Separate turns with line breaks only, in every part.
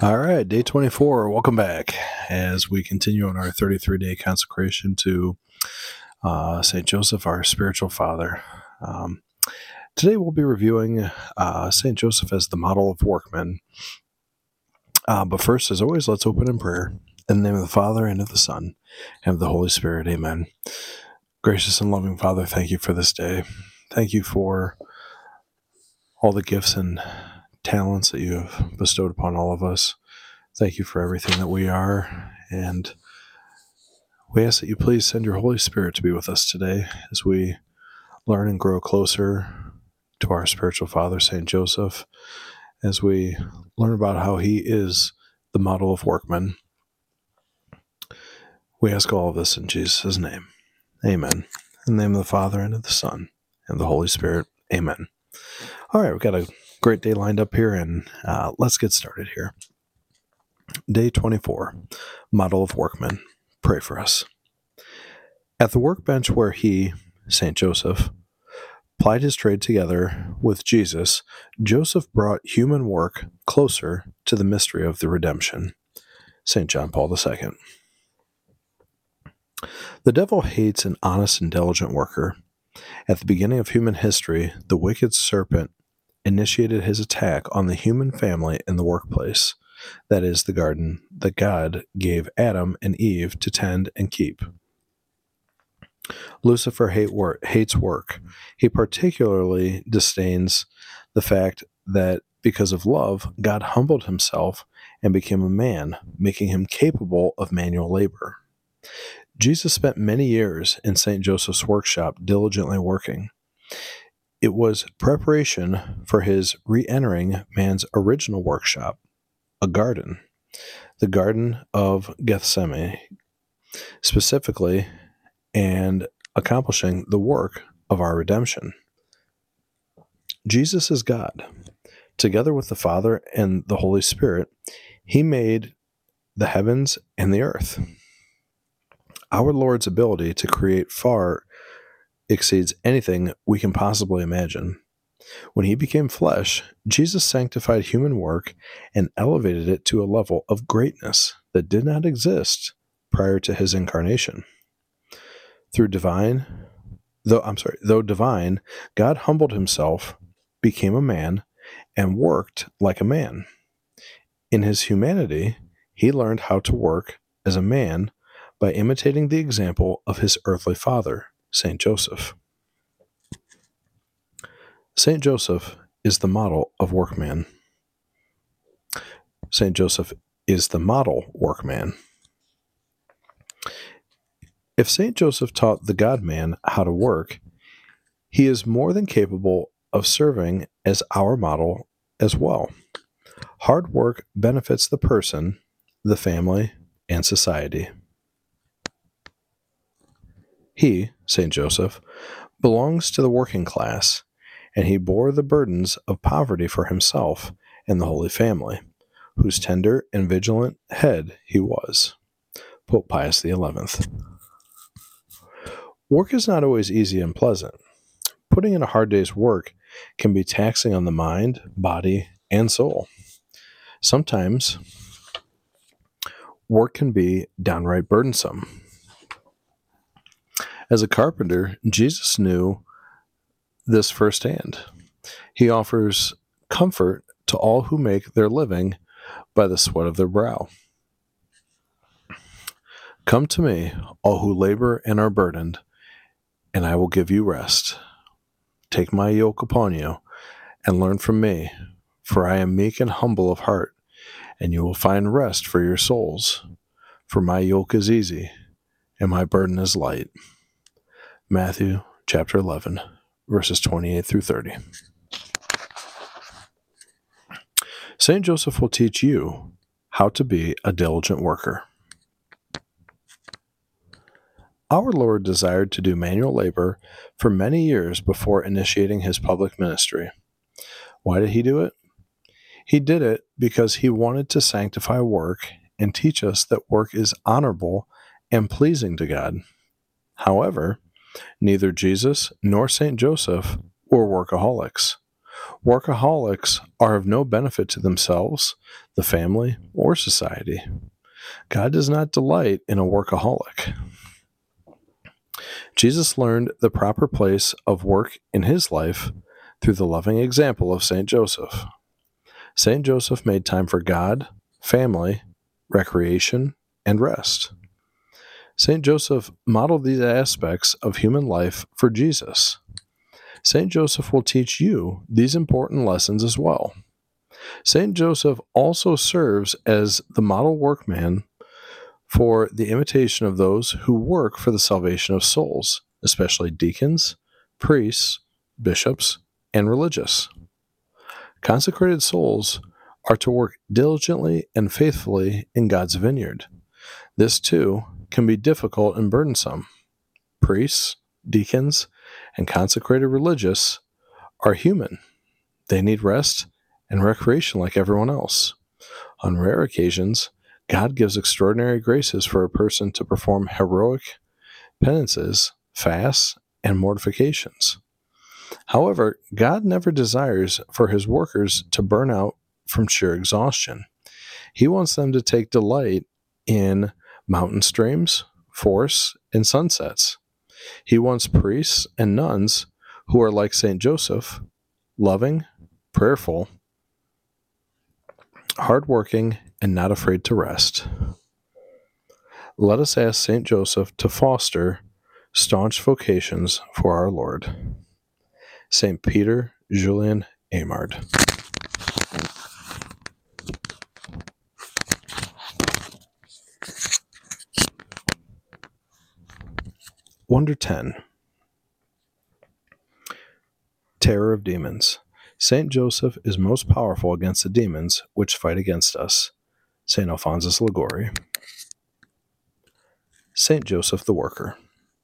All right, day 24. Welcome back as we continue on our 33-day consecration to St. Joseph, our spiritual father. Today we'll be reviewing St. Joseph as the model of workmen. But first, as always, let's open in prayer. In the name of the Father, and of the Son, and of the Holy Spirit. Amen. Gracious and loving Father, thank you for this day. Thank you for all the gifts and talents that you have bestowed upon all of us. Thank you for everything that we are, and we ask that you please send your Holy Spirit to be with us today as we learn and grow closer to our spiritual father, St. Joseph, as we learn about how he is the model of workmen. We ask all of this in Jesus' name. Amen. In the name of the Father, and of the Son, and of the Holy Spirit. Amen. All right, we've got a great day lined up here, and let's get started here. Day 24, Model of Workmen. Pray for us. At the workbench where he, St. Joseph, plied his trade together with Jesus, Joseph brought human work closer to the mystery of the redemption. St. John Paul II. The devil hates an honest and diligent worker. At the beginning of human history, the wicked serpent initiated his attack on the human family in the workplace, that is, the garden that God gave Adam and Eve to tend and keep. Lucifer hates work. He particularly disdains the fact that because of love, God humbled himself and became a man, making him capable of manual labor. Jesus spent many years in St. Joseph's workshop diligently working. It was preparation for his re-entering man's original workshop, a garden, the Garden of Gethsemane, specifically, and accomplishing the work of our redemption. Jesus is God. Together with the Father and the Holy Spirit, he made the heavens and the earth. Our Lord's ability to create far exceeds anything we can possibly imagine. When he became flesh, Jesus sanctified human work and elevated it to a level of greatness that did not exist prior to his incarnation. Though divine, God humbled himself, became a man, and worked like a man. In his humanity, he learned how to work as a man by imitating the example of his earthly father, St. Joseph. St. Joseph is the model of workman. St. Joseph is the model workman. If St. Joseph taught the God-man how to work, he is more than capable of serving as our model as well. Hard work benefits the person, the family, and society. He, St. Joseph, belongs to the working class, and he bore the burdens of poverty for himself and the Holy Family, whose tender and vigilant head he was. Pope Pius XI. Work is not always easy and pleasant. Putting in a hard day's work can be taxing on the mind, body, and soul. Sometimes, work can be downright burdensome. As a carpenter, Jesus knew this firsthand. He offers comfort to all who make their living by the sweat of their brow. Come to me, all who labor and are burdened, and I will give you rest. Take my yoke upon you and learn from me, for I am meek and humble of heart, and you will find rest for your souls. For my yoke is easy, and my burden is light. Matthew chapter 11, verses 28 through 30. St. Joseph will teach you how to be a diligent worker. Our Lord desired to do manual labor for many years before initiating his public ministry. Why did he do it? He did it because he wanted to sanctify work and teach us that work is honorable and pleasing to God. However, neither Jesus nor St. Joseph were workaholics. Workaholics are of no benefit to themselves, the family, or society. God does not delight in a workaholic. Jesus learned the proper place of work in his life through the loving example of St. Joseph. St. Joseph made time for God, family, recreation, and rest. St. Joseph modeled these aspects of human life for Jesus. St. Joseph will teach you these important lessons as well. St. Joseph also serves as the model workman for the imitation of those who work for the salvation of souls, especially deacons, priests, bishops, and religious. Consecrated souls are to work diligently and faithfully in God's vineyard. This, too, can be difficult and burdensome. Priests, deacons, and consecrated religious are human. They need rest and recreation like everyone else. On rare occasions, God gives extraordinary graces for a person to perform heroic penances, fasts, and mortifications. However, God never desires for his workers to burn out from sheer exhaustion. He wants them to take delight in mountain streams, forests, and sunsets. He wants priests and nuns who are like St. Joseph, loving, prayerful, hardworking, and not afraid to rest. Let us ask St. Joseph to foster staunch vocations for our Lord. St. Peter Julian Amard. Wonder 10. Terror of demons. St. Joseph is most powerful against the demons which fight against us. St. Alphonsus Liguori. St. Joseph the Worker.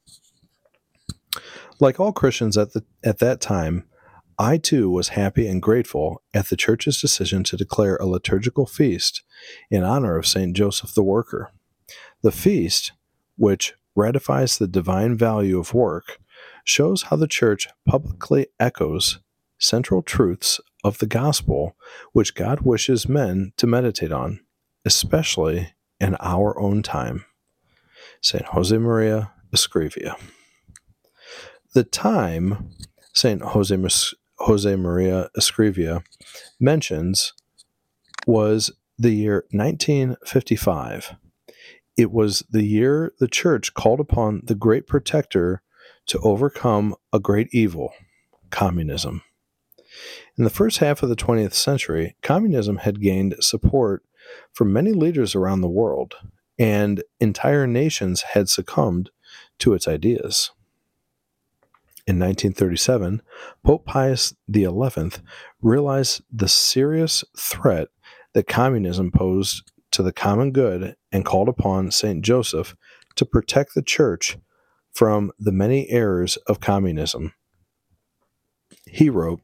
Like all Christians at that time, I too was happy and grateful at the Church's decision to declare a liturgical feast in honor of St. Joseph the Worker. The feast, which ratifies the divine value of work, shows how the Church publicly echoes central truths of the gospel which God wishes men to meditate on, especially in our own time. St. Josemaria Escrivá. The time St. Josemaria Escrivá mentions was the year 1955. It was the year the Church called upon the great protector to overcome a great evil, communism. In the first half of the 20th century, communism had gained support from many leaders around the world, and entire nations had succumbed to its ideas. In 1937, Pope Pius XI realized the serious threat that communism posed to the common good and called upon St. Joseph to protect the Church from the many errors of communism. He wrote,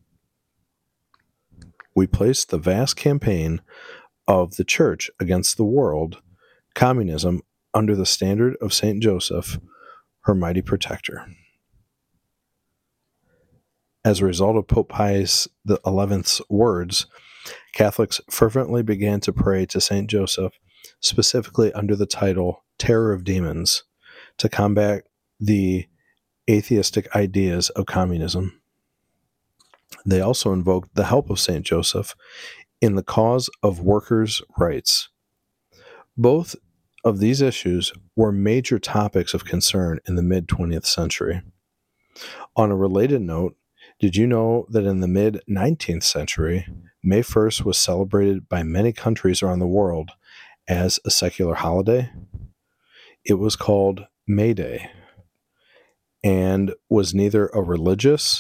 "We place the vast campaign of the Church against the world, communism, under the standard of St. Joseph, her mighty protector." As a result of Pope Pius XI's words, Catholics fervently began to pray to St. Joseph, specifically under the title Terror of Demons, to combat the atheistic ideas of communism. They also invoked the help of St. Joseph in the cause of workers' rights. Both of these issues were major topics of concern in the mid-20th century. On a related note, did you know that in the mid-19th century, May 1st was celebrated by many countries around the world as a secular holiday? It was called May Day and was neither a religious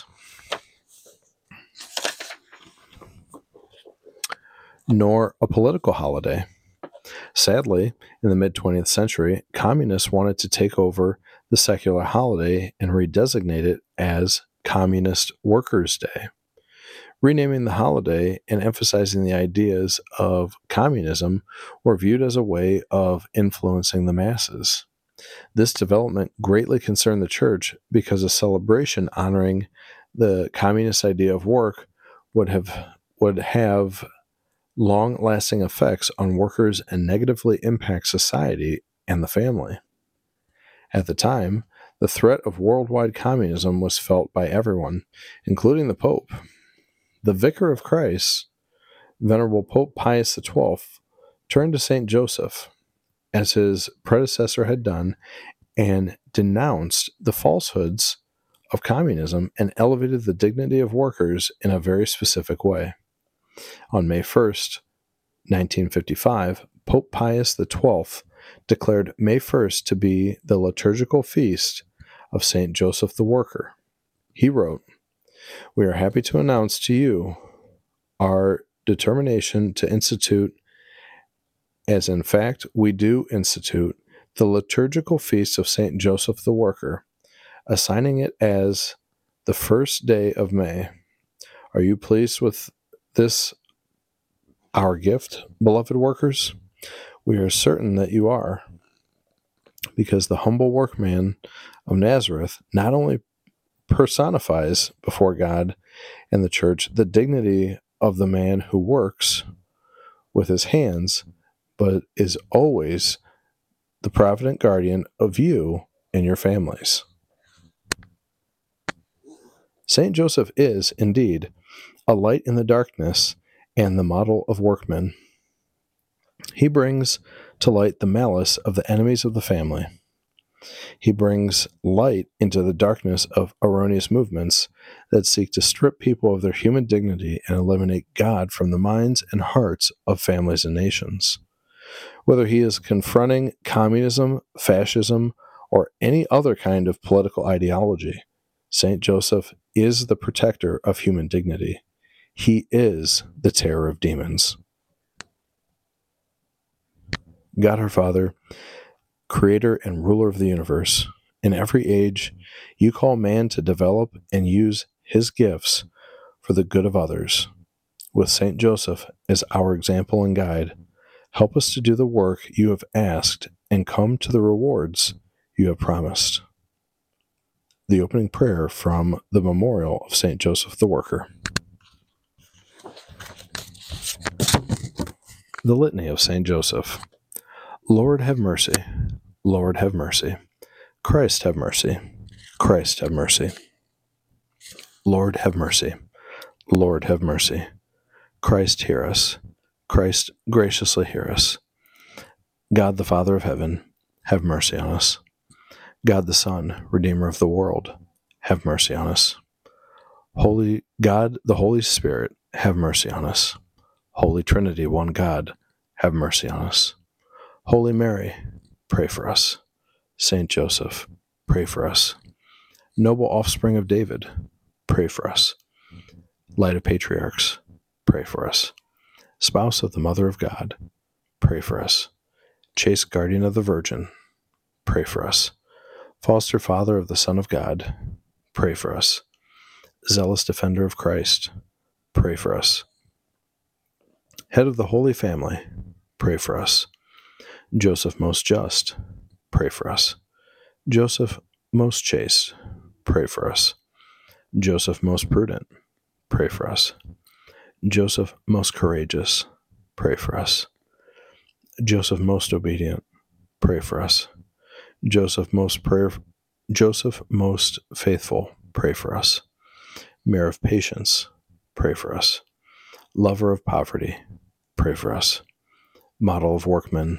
nor a political holiday. Sadly, in the mid-20th century, communists wanted to take over the secular holiday and redesignate it as Communist Workers' Day. Renaming the holiday and emphasizing the ideas of communism were viewed as a way of influencing the masses. This development greatly concerned the Church because a celebration honoring the communist idea of work would have long-lasting effects on workers and negatively impact society and the family. At the time, the threat of worldwide communism was felt by everyone, including the Pope. The Vicar of Christ, Venerable Pope Pius XII, turned to Saint Joseph, as his predecessor had done, and denounced the falsehoods of communism and elevated the dignity of workers in a very specific way. On May 1st, 1955, Pope Pius XII declared May 1st to be the liturgical feast of Saint Joseph the Worker. He wrote, "We are happy to announce to you our determination to institute, as in fact we do institute, the liturgical feast of Saint Joseph the Worker, assigning it as the first day of May. Are you pleased with this, our gift, beloved workers? We are certain that you are, because the humble workman of Nazareth not only personifies before God and the church the dignity of the man who works with his hands, but is always the provident guardian of you and your families." Saint Joseph is, indeed, a light in the darkness and the model of workmen. He brings to light the malice of the enemies of the family. He brings light into the darkness of erroneous movements that seek to strip people of their human dignity and eliminate God from the minds and hearts of families and nations. Whether he is confronting communism, fascism, or any other kind of political ideology, Saint Joseph is the protector of human dignity. He is the terror of demons. God our Father, creator and ruler of the universe, in every age, you call man to develop and use his gifts for the good of others. With Saint Joseph as our example and guide, help us to do the work you have asked and come to the rewards you have promised. The opening prayer from the memorial of Saint Joseph the Worker. The Litany of Saint Joseph. Lord, have mercy. Lord, have mercy. Christ, have mercy. Christ, have mercy. Lord, have mercy. Lord, have mercy. Christ, hear us. Christ, graciously hear us. God, the Father of heaven, have mercy on us. God, the Son, Redeemer of the world, have mercy on us. Holy God, the Holy Spirit, have mercy on us. Holy Trinity, one God, have mercy on us. Holy Mary, pray for us. Saint Joseph, pray for us. Noble offspring of David, pray for us. Light of patriarchs, pray for us. Spouse of the Mother of God, pray for us. Chaste guardian of the Virgin, pray for us. Foster father of the Son of God, pray for us. Zealous defender of Christ, pray for us. Head of the Holy Family, pray for us. Joseph most just, pray for us. Joseph most chaste, pray for us. Joseph most prudent, pray for us. Joseph most courageous, pray for us. Joseph most obedient, pray for us. Joseph most faithful, pray for us. Mayor of patience, pray for us. Lover of poverty, pray for us. Model of workmen,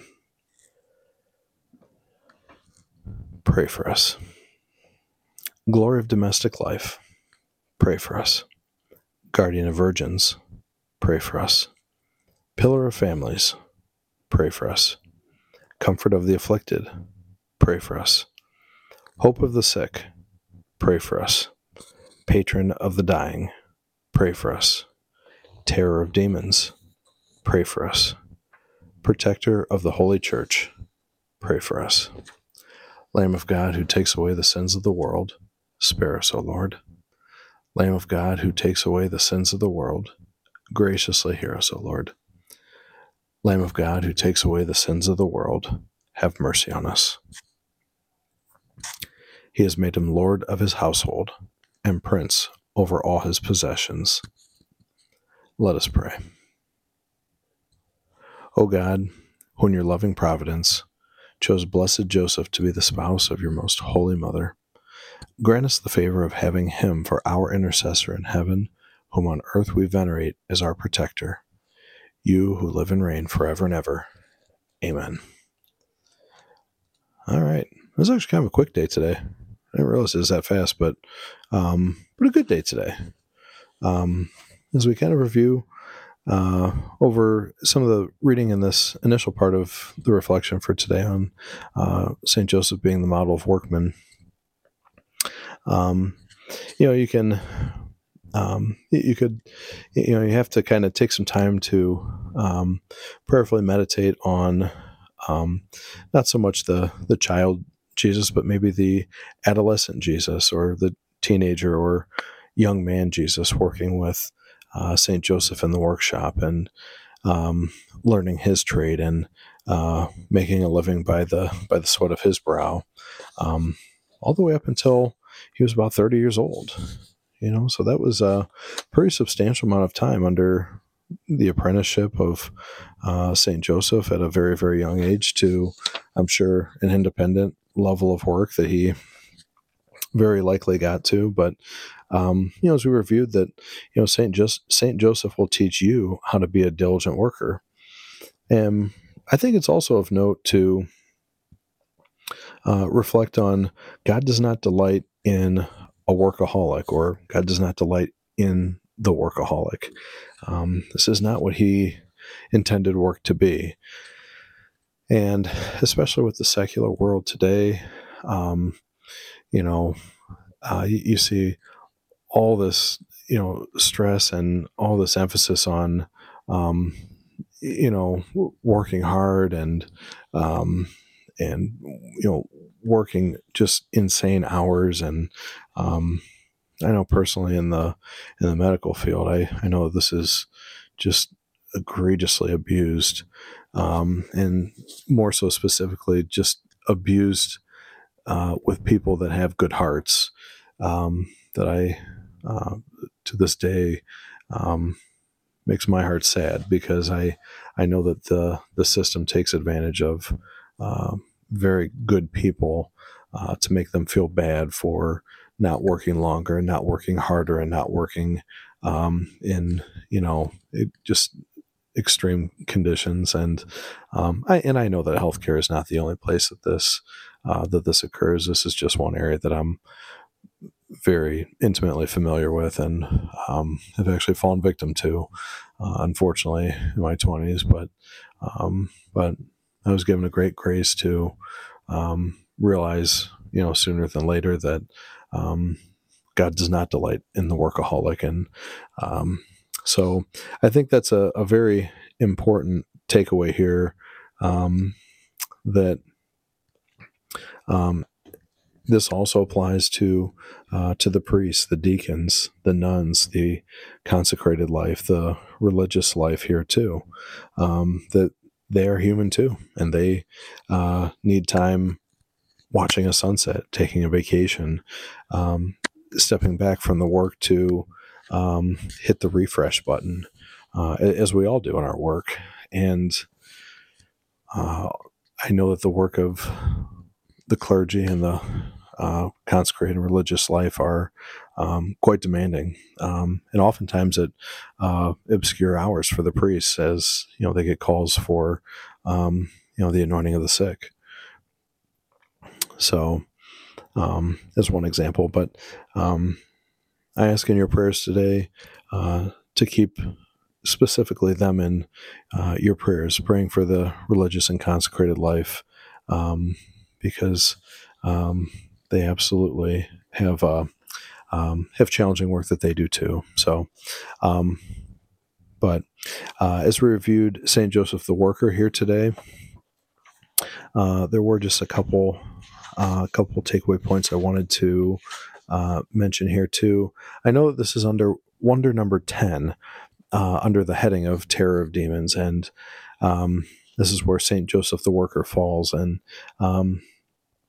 pray for us. Glory of domestic life, pray for us. Guardian of virgins, pray for us. Pillar of families, pray for us. Comfort of the afflicted, pray for us. Hope of the sick, pray for us. Patron of the dying, pray for us. Terror of demons, pray for us. Protector of the Holy Church, pray for us. Lamb of God, who takes away the sins of the world, spare us, O Lord. Lamb of God, who takes away the sins of the world, graciously hear us, O Lord. Lamb of God, who takes away the sins of the world, have mercy on us. He has made him Lord of his household and Prince over all his possessions. Let us pray. O God, who in your loving providence chose blessed Joseph to be the spouse of your most holy mother, grant us the favor of having him for our intercessor in heaven, whom on earth we venerate as our protector. You who live and reign forever and ever. Amen. All right. It was actually kind of a quick day today. I didn't realize it was that fast, but a good day today. As we kind of review over some of the reading in this initial part of the reflection for today on St. Joseph being the model of workman, you can, you have to kind of take some time to prayerfully meditate on not so much the child Jesus, but maybe the adolescent Jesus or the teenager or young man Jesus working with St. Joseph in the workshop and learning his trade and making a living by the sweat of his brow, all the way up until he was about 30 years old. So that was a pretty substantial amount of time under the apprenticeship of St. Joseph at a very, very young age to, I'm sure, an independent level of work that he very likely got to. But, as we reviewed that, St. Joseph will teach you how to be a diligent worker. And I think it's also of note to reflect on God does not delight in a workaholic, or God does not delight in the workaholic. This is not what he intended work to be. And especially with the secular world today, you see all this, stress and all this emphasis on, working hard and working just insane hours. And I know personally in the medical field, I know this is just egregiously abused, and more so specifically just abused with people that have good hearts, that I to this day makes my heart sad, because I know that the system takes advantage of very good people to make them feel bad for not working longer and not working harder and not working in just extreme conditions. And I know that healthcare is not the only place that this occurs. This is just one area that I'm very intimately familiar with and have actually fallen victim to, unfortunately, in my 20s. But I was given a great grace to realize, sooner than later that God does not delight in the workaholic. And so I think that's a very important takeaway here, that this also applies to the priests, the deacons, the nuns, the consecrated life, the religious life here too, that they are human too, and they need time watching a sunset, taking a vacation, stepping back from the work to hit the refresh button, as we all do in our work. And I know that the work of the clergy and the consecrated religious life are quite demanding, and oftentimes at obscure hours for the priests, as they get calls for the anointing of the sick. So as one example, but I ask in your prayers today to keep specifically them in your prayers, praying for the religious and consecrated life, because they absolutely have challenging work that they do too. So, but as we reviewed St. Joseph the Worker here today, there were just a couple takeaway points I wanted to mention here too. I know that this is under wonder number 10, under the heading of Terror of Demons, and this is where St. Joseph the Worker falls. And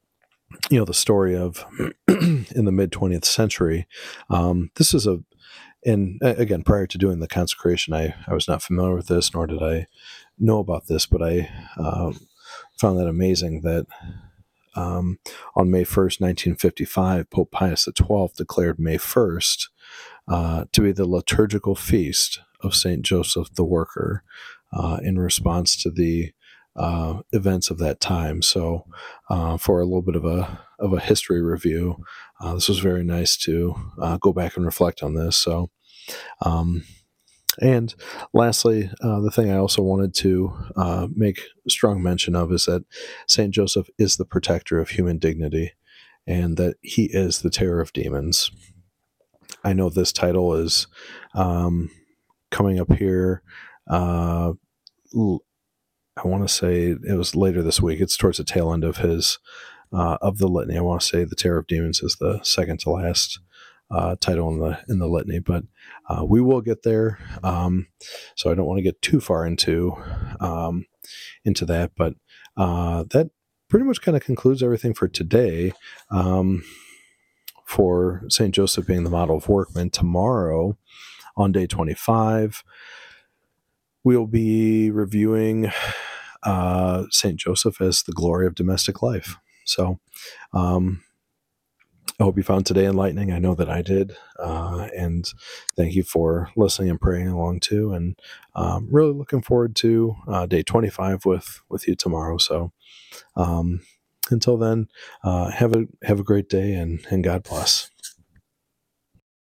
the story of in the mid 20th century, this is And again, prior to doing the consecration, I was not familiar with this, nor did I know about this, but I found that amazing that on May 1st, 1955, Pope Pius XII declared May 1st to be the liturgical feast of St. Joseph the Worker in response to the events of that time. So, for a little bit of a history review, this was very nice to go back and reflect on this. So, and lastly, the thing I also wanted to make strong mention of is that St. Joseph is the protector of human dignity and that he is the terror of demons. I know this title is coming up here. I want to say it was later this week. It's towards the tail end of his of the litany. I want to say the terror of demons is the second to last title in the litany, but we will get there. So I don't want to get too far into that, but that pretty much kind of concludes everything for today. For St. Joseph being the model of workmen, tomorrow on day 25, we'll be reviewing St. Joseph as the glory of domestic life. So I hope you found today enlightening. I know that I did. And thank you for listening and praying along too. And really looking forward to day 25 with you tomorrow. So until then, have a great day and God bless.